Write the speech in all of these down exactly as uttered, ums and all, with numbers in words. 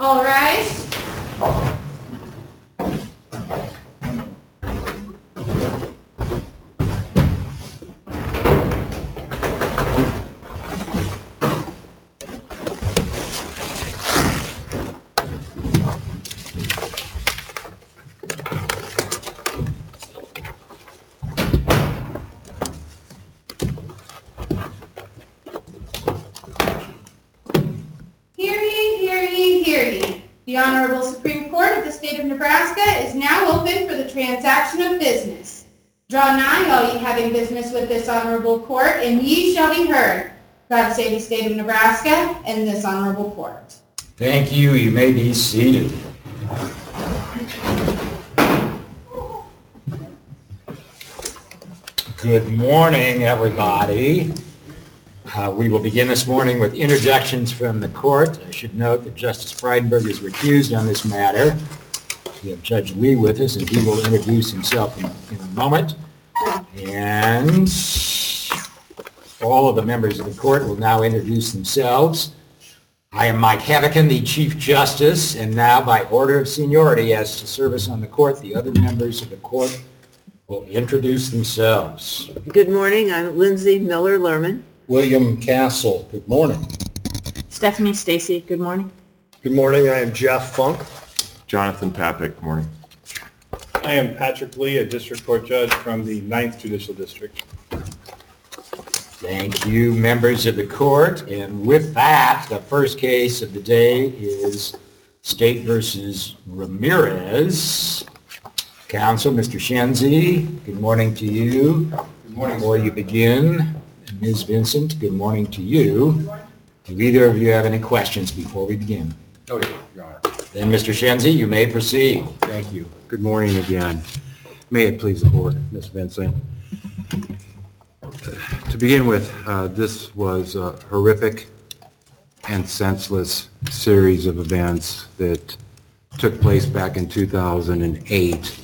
All rise. The Honorable Supreme Court of the State of Nebraska is now open for the transaction of business. Draw nigh, all ye having business with this honorable court, and ye shall be heard. God save the State of Nebraska and this honorable court. Thank you. You may be seated. Good morning, everybody. Uh, we will begin this morning with interjections from the court. I should note that Justice Frydenberg is recused on this matter. We have Judge Lee with us, and he will introduce himself in, in a moment. And all of the members of the court will now introduce themselves. I am Mike Heveken, the Chief Justice, and now by order of seniority as to service on the court, the other members of the court will introduce themselves. Good morning. I'm Lindsay Miller-Lerman. William Castle, good morning. Stephanie Stacy, good morning. Good morning, I am Jeff Funk. Jonathan Papik, good morning. I am Patrick Lee, a district court judge from the ninth Judicial District. Thank you, members of the court. And with that, the first case of the day is State versus Ramirez. Counsel, Mister Shenzi, good morning to you. Good morning. Before you begin, Miz Vincent, good morning to you. Do either of you have any questions before we begin? Oh, yeah, Your Honor. Then, Mister Shenzi, you may proceed. Thank you. Good morning again. May it please the court, Miz Vincent. To begin with, uh, this was a horrific and senseless series of events that took place back in two thousand eight.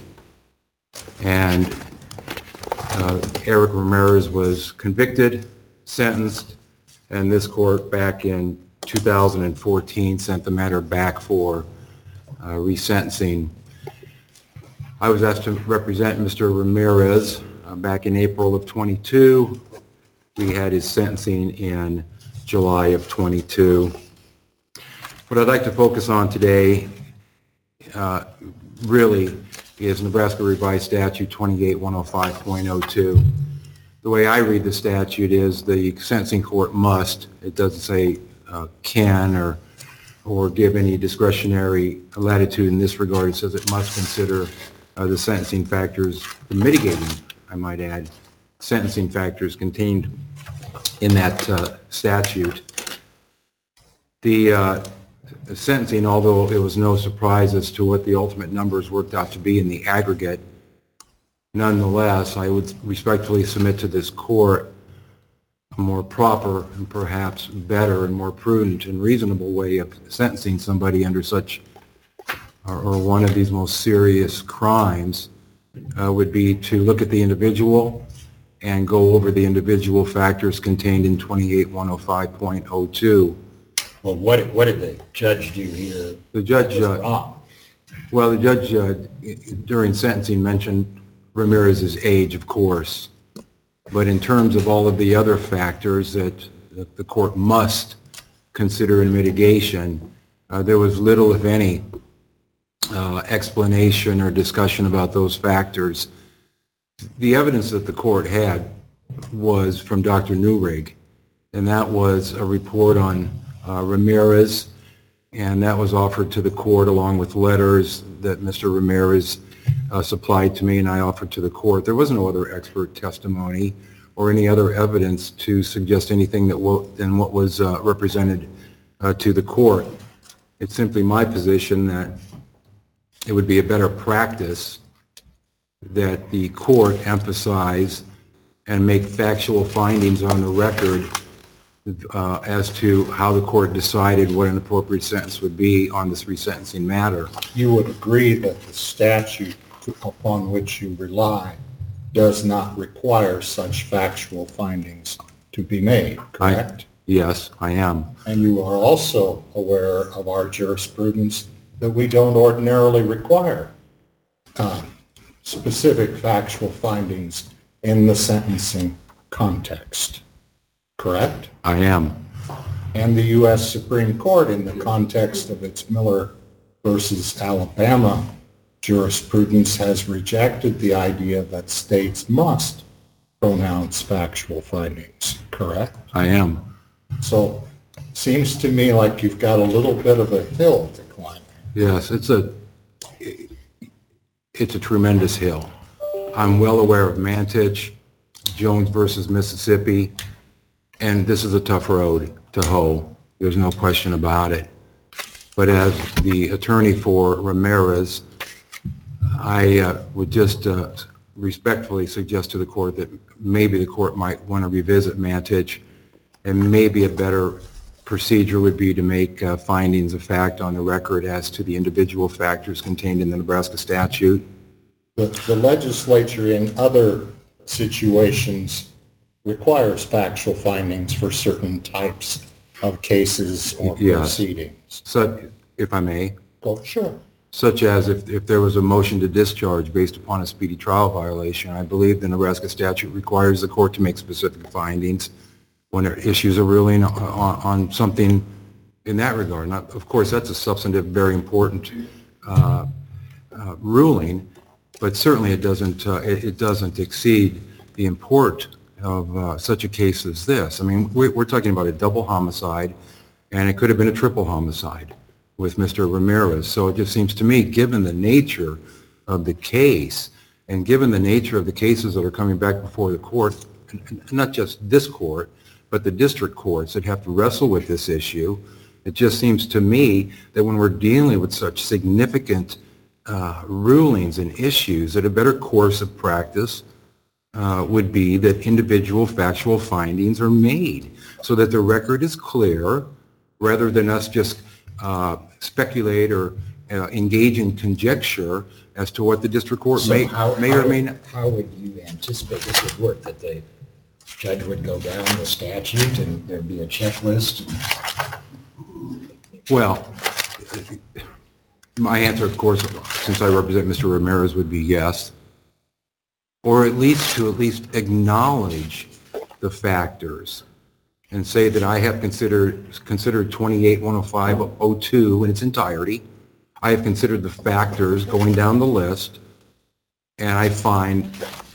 And Uh, Eric Ramirez was convicted, sentenced, and this court back in two thousand fourteen sent the matter back for uh, resentencing. I was asked to represent Mister Ramirez uh, back in April of twenty-two. We had his sentencing in July of twenty-two. What I'd like to focus on today uh, really is Nebraska Revised Statute twenty-eight one oh five point oh two. The way I read the statute is the sentencing court must, it doesn't say uh, can or or give any discretionary latitude in this regard. It says it must consider uh, the sentencing factors, the mitigating, I might add, sentencing factors contained in that uh, statute. The uh, sentencing, although it was no surprise as to what the ultimate numbers worked out to be in the aggregate, nonetheless, I would respectfully submit to this court a more proper and perhaps better and more prudent and reasonable way of sentencing somebody under such or, or one of these most serious crimes uh, would be to look at the individual and go over the individual factors contained in twenty-eight one oh five point oh two. Well, what, what did the judge do here? The judge, was uh, wrong? Well, the judge uh, during sentencing mentioned Ramirez's age, of course, but in terms of all of the other factors that, that the court must consider in mitigation, uh, there was little, if any, uh, explanation or discussion about those factors. The evidence that the court had was from Doctor Newrig, and that was a report on Uh, Ramirez, and that was offered to the court along with letters that Mister Ramirez uh, supplied to me and I offered to the court. There was no other expert testimony or any other evidence to suggest anything that w- than what was uh, represented uh, to the court. It's simply my position that it would be a better practice that the court emphasize and make factual findings on the record Uh, as to how the court decided what an appropriate sentence would be on this resentencing matter. You would agree that the statute upon which you rely does not require such factual findings to be made, correct? Yes, I am. And you are also aware of our jurisprudence that we don't ordinarily require uh, specific factual findings in the sentencing context, correct? I am. And the U S Supreme Court, in the context of its Miller versus Alabama jurisprudence, has rejected the idea that states must pronounce factual findings, correct? I am. So it seems to me like you've got a little bit of a hill to climb. Yes, it's a, it's a tremendous hill. I'm well aware of Mantich, Jones versus Mississippi, and this is a tough road to hoe. There's no question about it. But as the attorney for Ramirez, I uh, would just uh, respectfully suggest to the court that maybe the court might want to revisit Mantich, and maybe a better procedure would be to make uh, findings of fact on the record as to the individual factors contained in the Nebraska statute. The, the legislature in other situations requires factual findings for certain types of cases or Yes. proceedings. So, if I may, Go, sure. such as if, if there was a motion to discharge based upon a speedy trial violation, I believe the Nebraska statute requires the court to make specific findings when there issues a ruling on, on something in that regard. Not, of course, that's a substantive, very important uh, uh, ruling, but certainly it doesn't, uh, it, it doesn't exceed the import of uh, such a case as this. I mean, we're, we're talking about a double homicide, and it could have been a triple homicide with Mister Ramirez. So it just seems to me, given the nature of the case, and given the nature of the cases that are coming back before the court, not just this court, but the district courts that have to wrestle with this issue, it just seems to me that when we're dealing with such significant uh, rulings and issues, that a better course of practice uh, would be that individual factual findings are made so that the record is clear, rather than us just uh, speculate or uh, engage in conjecture as to what the district court So may, how, may how, or may not. how would you anticipate this would work? That the judge would go down the statute and there'd be a checklist? Well, my answer, of course, since I represent Mister Ramirez, would be yes. Or at least to at least acknowledge the factors and say that I have considered considered twenty-eight one oh five oh two in its entirety. I have considered the factors going down the list, and I find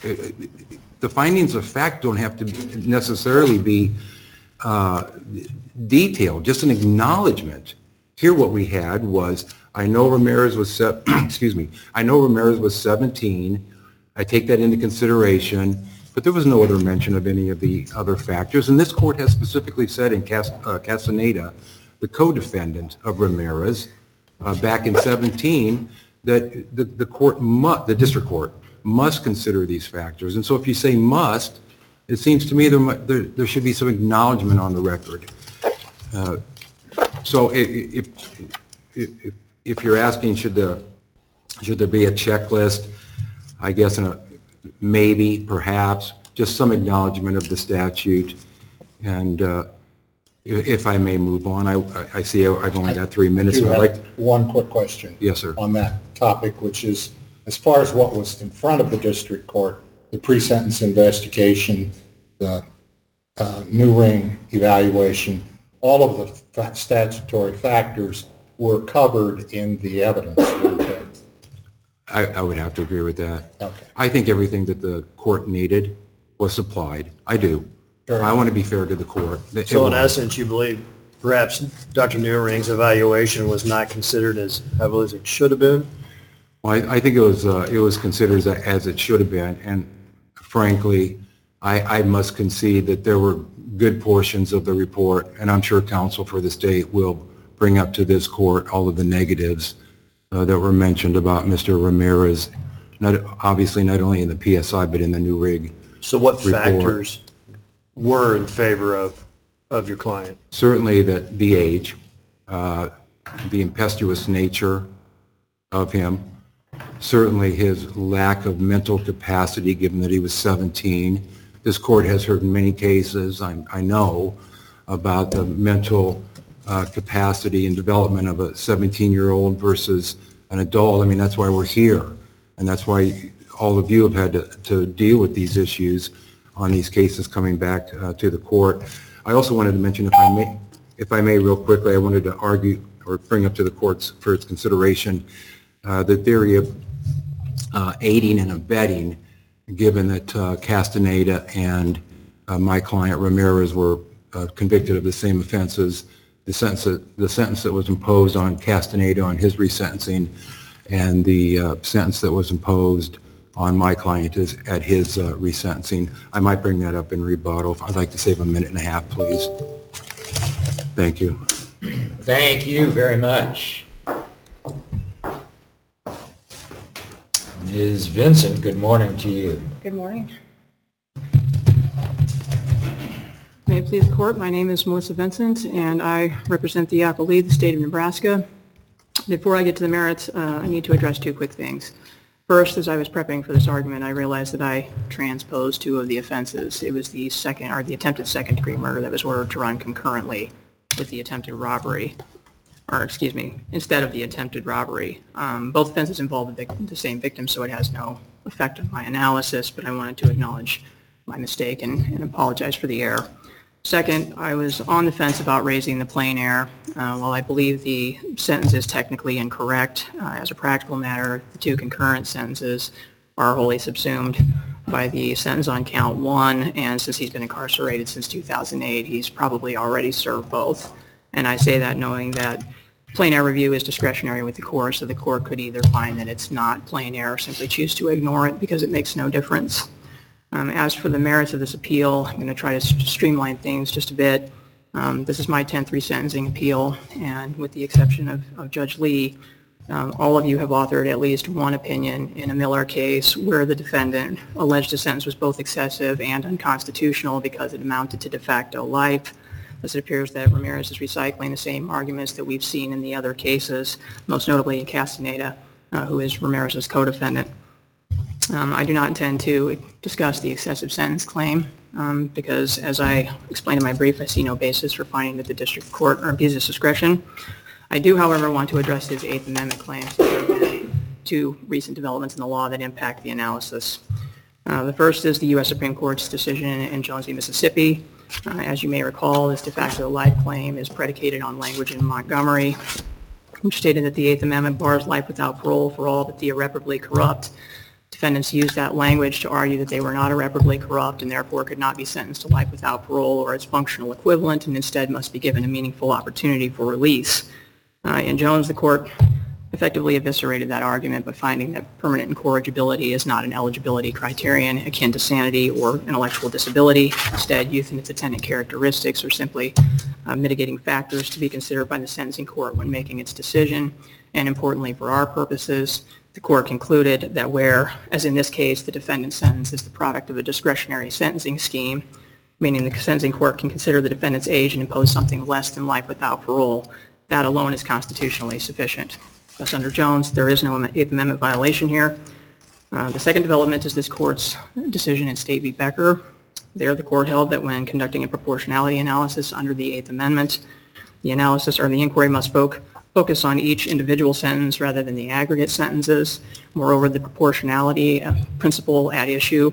the findings of fact don't have to necessarily be uh, detailed, just an acknowledgement. Here what we had was, I know Ramirez was, se- excuse me, I know Ramirez was seventeen. I take that into consideration, but there was no other mention of any of the other factors. And this court has specifically said in Cas- uh, Castaneda, the co-defendant of Ramirez, uh, back in seventeen, that the, the court must, the district court, must consider these factors. And so if you say must, it seems to me there, mu- there, there should be some acknowledgement on the record. Uh, so i- i- if, if, if you're asking, should the, should there be a checklist, I guess in a, maybe, perhaps, just some acknowledgement of the statute. And uh, if, if I may move on, I, I see I've only got three minutes. You I'd have like, one quick question. Yes, sir. On that topic, which is, as far as what was in front of the district court, the pre-sentence investigation, the uh, new ring evaluation, all of the fa- statutory factors were covered in the evidence. weren't they? I, I would have to agree with that. Okay. I think everything that the court needed was supplied. I do. Fair I want to be fair to the court. It So in was. essence, you believe perhaps Doctor Newring's evaluation was not considered as heavily as it should have been? Well, I, I think it was, uh, it was considered as, as it should have been, and frankly, I, I must concede that there were good portions of the report, and I'm sure counsel for the state will bring up to this court all of the negatives uh, that were mentioned about Mister Ramirez, not, obviously not only in the P S I, but in the new rig. So what Report. factors were in favor of, of your client? Certainly that the age, uh, the impetuous nature of him, certainly his lack of mental capacity, given that he was seventeen. This court has heard in many cases, I, I know, about the mental uh, capacity and development of a seventeen-year-old versus an adult. I mean, that's why we're here, and that's why all of you have had to, to deal with these issues on these cases coming back uh, to the court. I also wanted to mention, if I may, if I may real quickly, I wanted to argue or bring up to the court's for its consideration uh, the theory of uh, aiding and abetting, given that uh, Castaneda and uh, my client Ramirez were uh, convicted of the same offenses. The sentence, that, the sentence that was imposed on Castaneda on his resentencing, and the uh, sentence that was imposed on my client is at his uh, resentencing. I might bring that up in rebuttal. I'd like to save a minute and a half, please. Thank you. Thank you very much. Miz Vincent, good morning to you. Good morning. May it please the court, my name is Melissa Vincent, and I represent the appellee, the state of Nebraska. Before I get to the merits, uh, I need to address two quick things. First, as I was prepping for this argument, I realized that I transposed two of the offenses. It was the second, or the attempted second-degree murder that was ordered to run concurrently with the attempted robbery, or excuse me, instead of the attempted robbery. Um, both offenses involve the, victim, the same victim, so it has no effect on my analysis, but I wanted to acknowledge my mistake and, and apologize for the error. Second, I was on the fence about raising the plain error. Uh, while I believe the sentence is technically incorrect, uh, as a practical matter, the two concurrent sentences are wholly subsumed by the sentence on count one, and since he's been incarcerated since two thousand eight, he's probably already served both. And I say that knowing that plain error review is discretionary with the court, so the court could either find that it's not plain error, simply choose to ignore it because it makes no difference. Um, as for the merits of this appeal, I'm going to try to st- streamline things just a bit. Um, this is my tenth resentencing appeal, and with the exception of, of Judge Lee, um, all of you have authored at least one opinion in a Miller case where the defendant alleged the sentence was both excessive and unconstitutional because it amounted to de facto life. As it appears that Ramirez is recycling the same arguments that we've seen in the other cases, most notably in Castaneda, uh, who is Ramirez's co-defendant. Um, I do not intend to discuss the excessive sentence claim um, because, as I explained in my brief, I see no basis for finding that the district court abused its discretion. I do, however, want to address his Eighth Amendment claims. There have been two recent developments in the law that impact the analysis. Uh, the first is the U S Supreme Court's decision in Jones v. Mississippi. Uh, as you may recall, this de facto life claim is predicated on language in Montgomery, which stated that the Eighth Amendment bars life without parole for all but the irreparably corrupt. Defendants used that language to argue that they were not irreparably corrupt and therefore could not be sentenced to life without parole or its functional equivalent, and instead must be given a meaningful opportunity for release. Uh, in Jones, the court effectively eviscerated that argument by finding that permanent incorrigibility is not an eligibility criterion akin to sanity or intellectual disability. Instead, youth and its attendant characteristics are simply uh, mitigating factors to be considered by the sentencing court when making its decision. And importantly, for our purposes, the court concluded that where, as in this case, the defendant's sentence is the product of a discretionary sentencing scheme, meaning the sentencing court can consider the defendant's age and impose something less than life without parole, that alone is constitutionally sufficient. Thus, under Jones, there is no Eighth Amendment violation here. Uh, the second development is this court's decision in State v. Becker. There, the court held that when conducting a proportionality analysis under the Eighth Amendment, the analysis or the inquiry must focus focus on each individual sentence rather than the aggregate sentences. Moreover, the proportionality principle at issue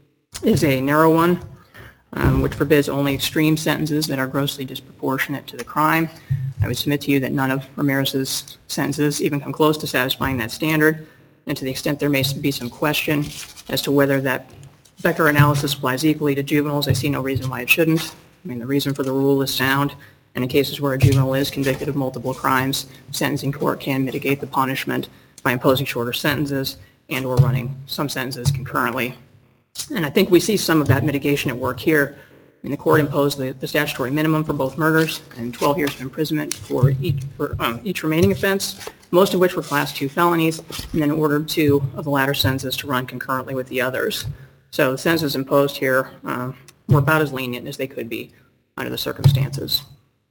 is a narrow one, um, which forbids only extreme sentences that are grossly disproportionate to the crime. I would submit to you that none of Ramirez's sentences even come close to satisfying that standard, and to the extent there may be some question as to whether that Becker analysis applies equally to juveniles, I see no reason why it shouldn't. I mean, the reason for the rule is sound. And in cases where a juvenile is convicted of multiple crimes, the sentencing court can mitigate the punishment by imposing shorter sentences and or running some sentences concurrently. And I think we see some of that mitigation at work here. I mean, the court imposed the, the statutory minimum for both murders and twelve years of imprisonment for each, for, um, each remaining offense, most of which were class two felonies, and then ordered two of the latter sentences to run concurrently with the others. So the sentences imposed here um, were about as lenient as they could be under the circumstances.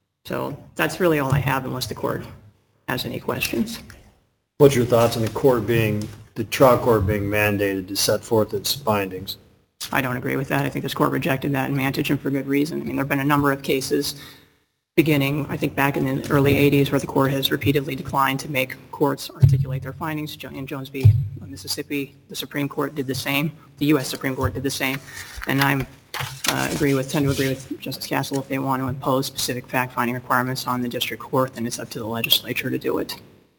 So that's really all I have unless the court has any questions. What's your thoughts on the court being, the trial court being mandated to set forth its findings? I don't agree with that. I think this court rejected that in Mantage, and for good reason. I mean, there have been a number of cases beginning, I think, back in the early eighties where the court has repeatedly declined to make courts articulate their findings. In Jones v. Mississippi, the Supreme Court did the same. The U S Supreme Court did the same. And I uh, agree with, tend to agree with Justice Castle. If they want to impose specific fact-finding requirements on the district court, then it's up to the legislature to do it.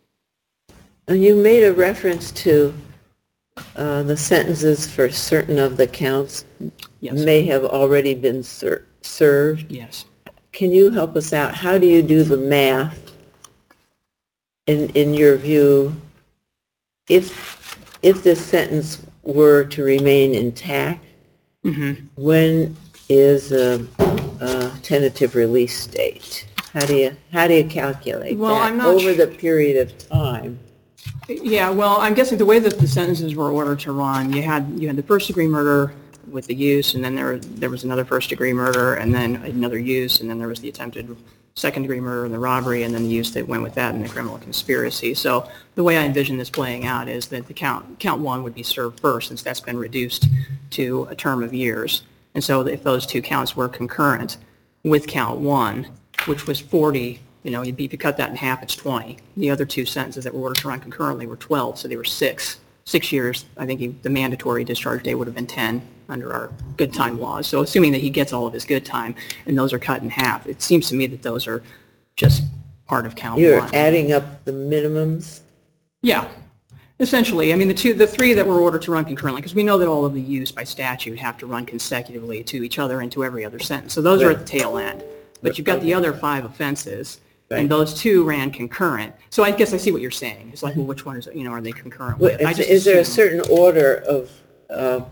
You made a reference to uh, the sentences for certain of the counts Yes. may have already been ser- served. Yes. Can you help us out? How do you do the math, in, in your view, if, if this sentence were to remain intact, Mm-hmm. when is a, a tentative release date? How do you, how do you calculate Well, that I'm not over su- the period of time? Yeah, well, I'm guessing the way that the sentences were ordered to run, you had you had the first degree murder with the use, and then there there was another first degree murder, and then another use, and then there was the attempted second degree murder and the robbery, and then the use that went with that and the criminal conspiracy. So the way I envision this playing out is that the count count one would be served first, since that's been reduced to a term of years. And so if those two counts were concurrent with count one, which was forty, you know, you'd be, if you cut that in half, it's twenty. The other two sentences that were ordered to run concurrently were twelve, so they were six. Six years, I think he, the mandatory discharge date would have been ten under our good time laws. So assuming that he gets all of his good time and those are cut in half, it seems to me that those are just part of count You're one. adding up the minimums? Yeah, essentially. I mean, the two, the three that were ordered to run concurrently, because we know that all of the use by statute have to run consecutively to each other and to every other sentence. So those are at the tail end. But you've got the other five offenses, Right. and those two ran concurrent. So I guess I see what you're saying. It's like, well, which one is, you know, are they concurrent with? I Is just is there a assume- certain order of, uh,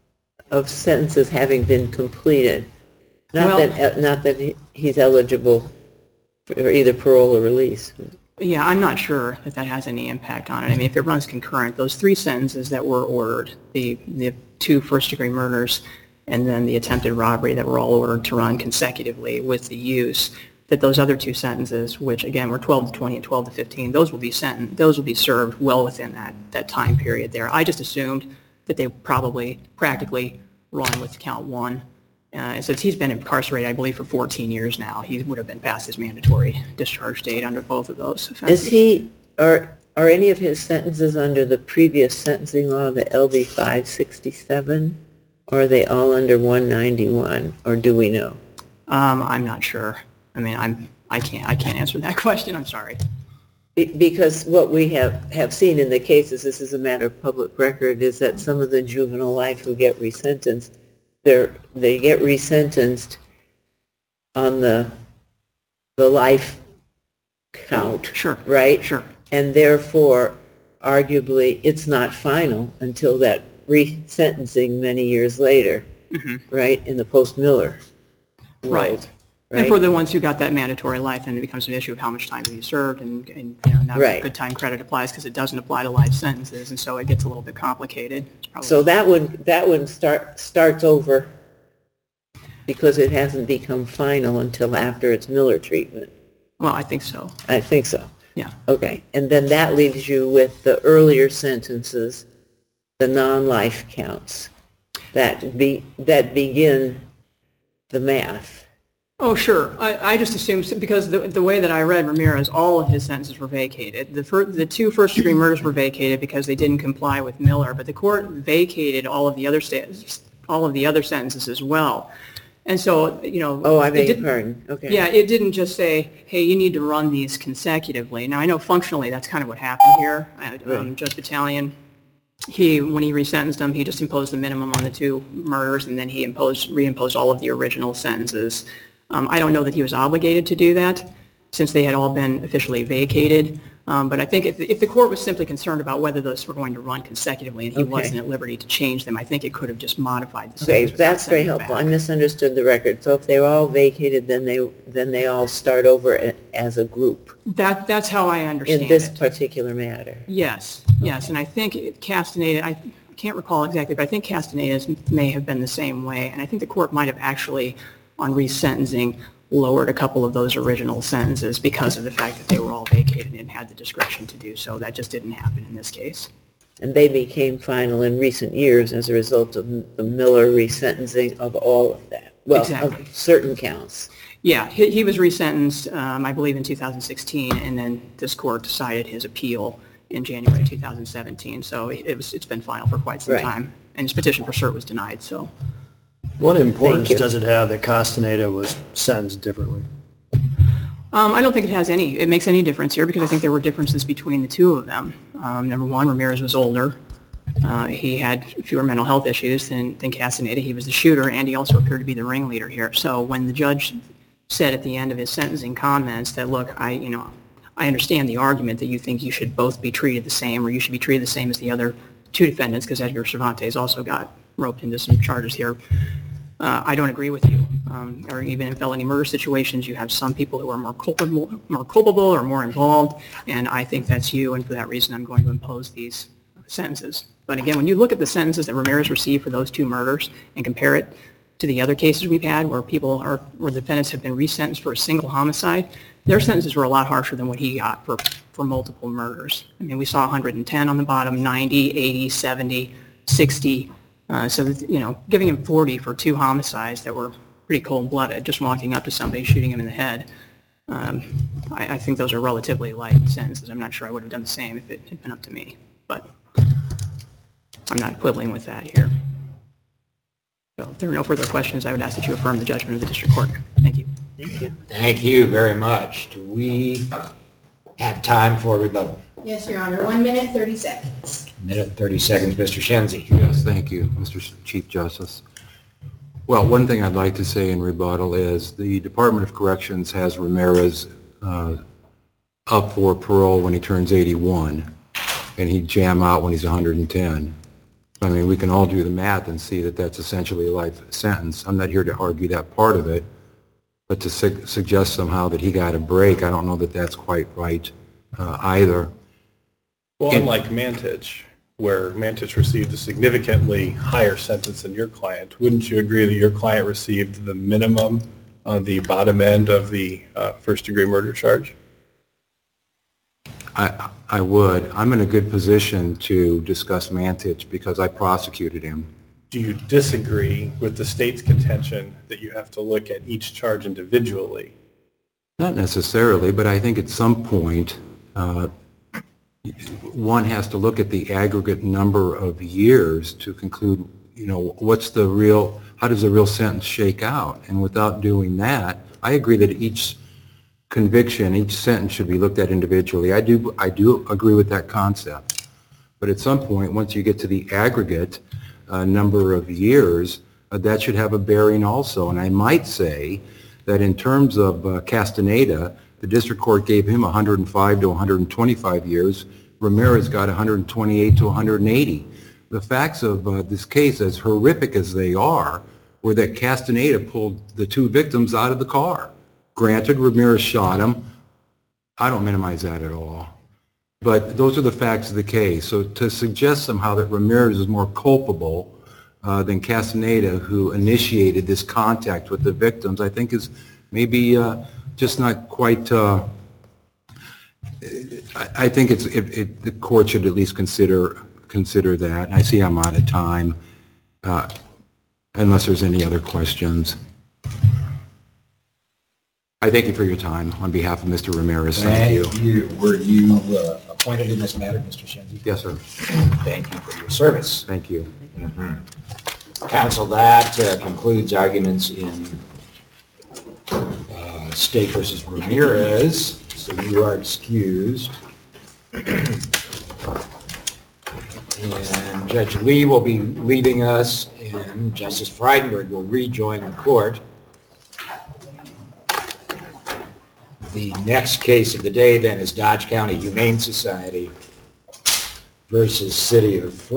of sentences having been completed? Not Well- that, uh, not that he- he's eligible for either parole or release. Yeah, I'm not sure that that has any impact on it. I mean, if it runs concurrent, those three sentences that were ordered, the, the two first-degree murders and then the attempted robbery that were all ordered to run consecutively with the use, that those other two sentences, which again were twelve to twenty and twelve to fifteen, those will be sent, those will be served well within that, that time period there. I just assumed that they probably practically run with count one. Uh, and since he's been incarcerated, I believe, for fourteen years now, he would have been past his mandatory discharge date under both of those offenses. Is he, are, are any of his sentences under the previous sentencing law, the L B five sixty-seven? Or are they all under one ninety-one, or do we know? Um, I'm not sure. I mean, I'm, I can't, I can't answer that question. I'm sorry. Be- Because what we have, have seen in the cases, this is a matter of public record, is that some of the juvenile life who get resentenced, they're, they get resentenced on the, the life count. Sure. Right? Sure. And therefore, arguably, it's not final until that resentencing many years later, right, in the post-Miller world. Right. And Right? for the ones who got that mandatory life, then it becomes an issue of how much time have you served, and, and you know, now Right. good time credit applies because it doesn't apply to life sentences, and so it gets a little bit complicated. It's probably- So that one, that one start, starts over because it hasn't become final until after its Miller treatment. Well, I think so. I think so. Yeah. Okay. And then that leaves you with the earlier sentences, the non-life counts, that be, that begin the math. Oh, sure. I, I just assumed, because the, the way that I read Ramirez, all of his sentences were vacated. The, fir- the two first-degree murders were vacated because they didn't comply with Miller, but the court vacated all of the other sta- all of the other sentences as well. And so, you know... Oh, I it beg your didn't- pardon. Okay. Yeah, it didn't just say, hey, you need to run these consecutively. Now, I know functionally that's kind of what happened here. Uh, um, Judge Battalion, he, when he resentenced them, he just imposed the minimum on the two murders, and then he imposed, reimposed all of the original sentences. Um, I don't know that he was obligated to do that, since they had all been officially vacated. Um, but I think if, if the court was simply concerned about whether those were going to run consecutively and he Okay. wasn't at liberty to change them, I think it could have just modified the Okay, sentence. without that's very sending it helpful. I back. misunderstood the record. So if they were all vacated, then they, then they all start over a- as a group That, that's how I understand in this it. particular matter. Yes, yes, and I think it- Castaneda, I can't recall exactly, but I think Castaneda's may have been the same way, and I think the court might have actually, on resentencing, lowered a couple of those original sentences because of the fact that they were all vacated and had the discretion to do so. That just didn't happen in this case. and they became final in recent years as a result of the Miller resentencing of all of that. Well, Exactly. of certain counts. Yeah, he, he was resentenced, um, I believe, in two thousand sixteen, and then this court decided his appeal in January two thousand seventeen. So it was, it's been final for quite some Right. time, and his petition for cert was denied, so. What importance you. does it have that Castaneda was sentenced differently? Um, I don't think it has any, it makes any difference here, because I think there were differences between the two of them. Um, number one, Ramirez was older. Uh, he had fewer mental health issues than, than Castaneda. He was the shooter, and he also appeared to be the ringleader here. So when the judge said at the end of his sentencing comments that, look, I, you know, I understand the argument that you think you should both be treated the same, or you should be treated the same as the other two defendants, because Edgar Cervantes also got roped into some charges here. Uh, I don't agree with you. Um, or even in felony murder situations, you have some people who are more culpable, more culpable or more involved, and I think that's you, and for that reason, I'm going to impose these sentences. But again, when you look at the sentences that Ramirez received for those two murders and compare it to the other cases we've had where people are, where defendants have been resentenced for a single homicide, their sentences were a lot harsher than what he got for, for multiple murders. I mean, we saw one hundred ten on the bottom, ninety, eighty, seventy, sixty. Uh, so, that, you know, giving him forty for two homicides that were pretty cold-blooded, just walking up to somebody, shooting him in the head. Um, I, I think those are relatively light sentences. I'm not sure I would have done the same if it had been up to me, but I'm not quibbling with that here. So if there are no further questions, I would ask that you affirm the judgment of the district court. Thank you. Thank you very much. Do we have time for rebuttal? Yes, Your Honor. One minute, thirty seconds. Minute, thirty seconds, Mister Shenzi. Yes, thank you, Mister Chief Justice. Well, one thing I'd like to say in rebuttal is the Department of Corrections has Ramirez uh, up for parole when he turns eighty-one, and he'd jam out when he's one hundred ten. I mean, we can all do the math and see that that's essentially a life sentence. I'm not here to argue that part of it, but to su suggest somehow that he got a break, I don't know that that's quite right uh, either. Well, And- unlike Mantich, where Mantich received a significantly higher sentence than your client, wouldn't you agree that your client received the minimum on the bottom end of the uh, first-degree murder charge? I, I would. I'm in a good position to discuss Mantich because I prosecuted him. Do you disagree with the state's contention that you have to look at each charge individually? Not necessarily, but I think at some point, uh, one has to look at the aggregate number of years to conclude, you know, what's the real, how does the real sentence shake out? And without doing that, I agree that each conviction, each sentence should be looked at individually. I do, I do agree with that concept. But at some point, once you get to the aggregate uh, number of years, uh, that should have a bearing also. And I might say that in terms of uh, Castaneda, the district court gave him one hundred five to one hundred twenty-five years. Ramirez got one hundred twenty-eight to one hundred eighty. The facts of uh, this case, as horrific as they are, were that Castaneda pulled the two victims out of the car. Granted, Ramirez shot him. I don't minimize that at all. But those are the facts of the case. So to suggest somehow that Ramirez is more culpable uh, than Castaneda, who initiated this contact with the victims, I think is maybe uh, just not quite, uh, I, I think it's, it, it, the court should at least consider, consider that. I see I'm out of time, uh, unless there's any other questions. I thank you for your time on behalf of Mister Ramirez. Thank you. Thank you. Were you uh, appointed in this matter, Mister Shenzi? Yes, sir. Thank you for your service. Thank you. Mm-hmm. Counsel, that uh, concludes arguments in uh, State versus Ramirez, so you are excused. And Judge Lee will be leaving us, and Justice Frydenberg will rejoin the court. The next case of the day then is Dodge County Humane Society versus City of